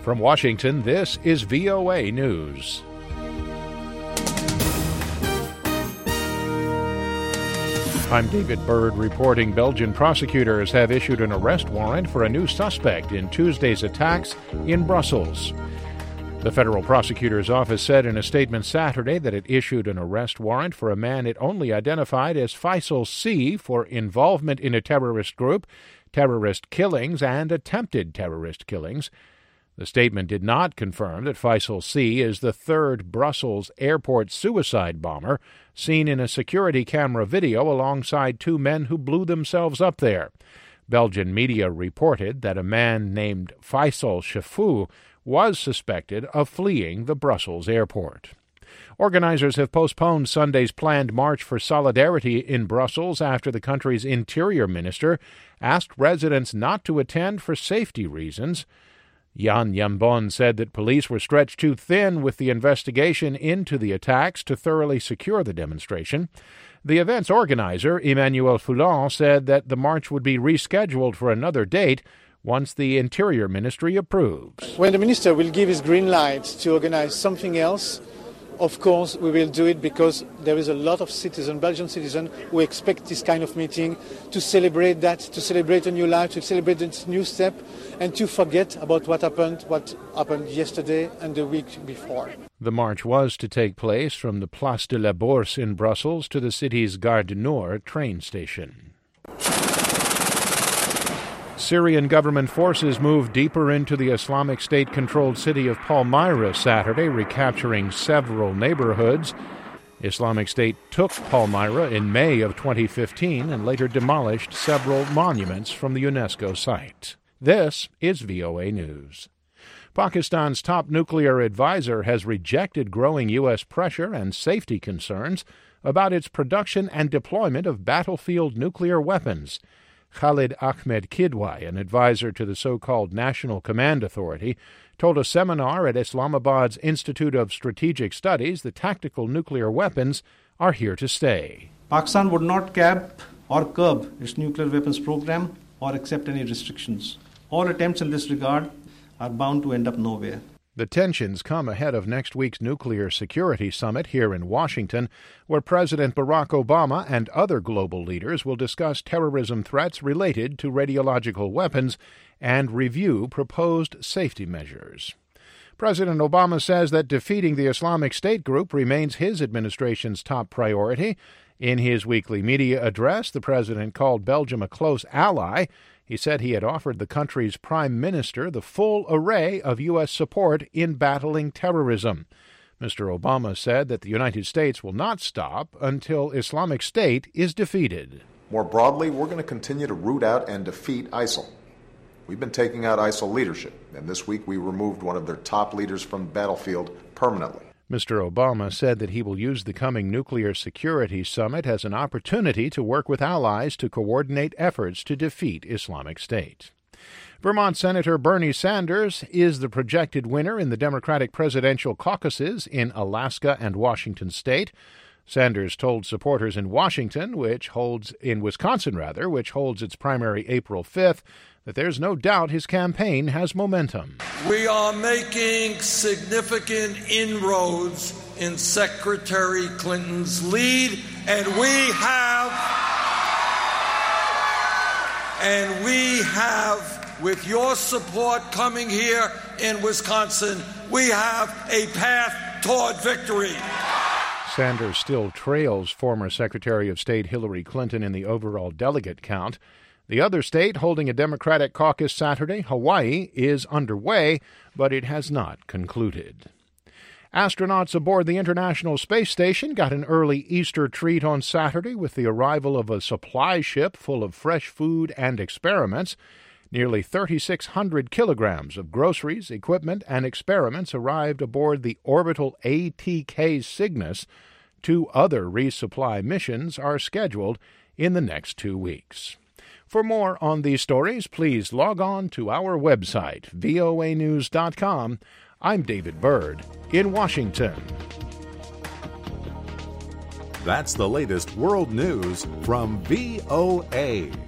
From Washington, this is VOA News. I'm David Byrd reporting Belgian prosecutors have issued an arrest warrant for a new suspect in Tuesday's attacks in Brussels. The federal prosecutor's office said in a statement Saturday that it issued an arrest warrant for a man it only identified as Faisal C. for involvement in a terrorist group, terrorist killings, and attempted terrorist killings. The statement did not confirm that Faisal C. is the third Brussels airport suicide bomber seen in a security camera video alongside two men who blew themselves up there. Belgian media reported that a man named Faisal Chafou was suspected of fleeing the Brussels airport. Organizers have postponed Sunday's planned March for Solidarity in Brussels after the country's interior minister asked residents not to attend for safety reasons. Jan Jambon said that police were stretched too thin with the investigation into the attacks to thoroughly secure the demonstration. The event's organizer, Emmanuel Foulon, said that the march would be rescheduled for another date once the Interior Ministry approves. When the minister will give his green light to organize something else, of course we will do it, because there is a lot of citizens, Belgian citizens, who expect this kind of meeting to celebrate that, to celebrate a new life, to celebrate this new step, and to forget about what happened yesterday and the week before. The march was to take place from the Place de la Bourse in Brussels to the city's Gare du Nord train station. Syrian government forces moved deeper into the Islamic State-controlled city of Palmyra Saturday, recapturing several neighborhoods. Islamic State took Palmyra in May of 2015 and later demolished several monuments from the UNESCO site. This is VOA News. Pakistan's top nuclear advisor has rejected growing U.S. pressure and safety concerns about its production and deployment of battlefield nuclear weapons. Khalid Ahmed Kidwai, an advisor to the so-called National Command Authority, told a seminar at Islamabad's Institute of Strategic Studies that tactical nuclear weapons are here to stay. Pakistan would not cap or curb its nuclear weapons program or accept any restrictions. All attempts in this regard are bound to end up nowhere. The tensions come ahead of next week's nuclear security summit here in Washington, where President Barack Obama and other global leaders will discuss terrorism threats related to radiological weapons and review proposed safety measures. President Obama says that defeating the Islamic State group remains his administration's top priority. In his weekly media address, the president called Belgium a close ally. He said he had offered the country's prime minister the full array of U.S. support in battling terrorism. Mr. Obama said that the United States will not stop until Islamic State is defeated. More broadly, we're going to continue to root out and defeat ISIL. We've been taking out ISIL leadership, and this week we removed one of their top leaders from the battlefield permanently. Mr. Obama said that he will use the coming nuclear security summit as an opportunity to work with allies to coordinate efforts to defeat Islamic State. Vermont Senator Bernie Sanders is the projected winner in the Democratic presidential caucuses in Alaska and Washington state. Sanders told supporters in Wisconsin, which holds its primary April 5th, that there's no doubt his campaign has momentum. We are making significant inroads in Secretary Clinton's lead, and we have, with your support coming here in Wisconsin, we have a path toward victory. Sanders still trails former Secretary of State Hillary Clinton in the overall delegate count. The other state holding a Democratic caucus Saturday, Hawaii, is underway, but it has not concluded. Astronauts aboard the International Space Station got an early Easter treat on Saturday with the arrival of a supply ship full of fresh food and experiments. Nearly 3,600 kilograms of groceries, equipment, and experiments arrived aboard the orbital ATK Cygnus. 2 other resupply missions are scheduled in the next 2 weeks. For more on these stories, please log on to our website, voanews.com. I'm David Byrd in Washington. That's the latest world news from VOA.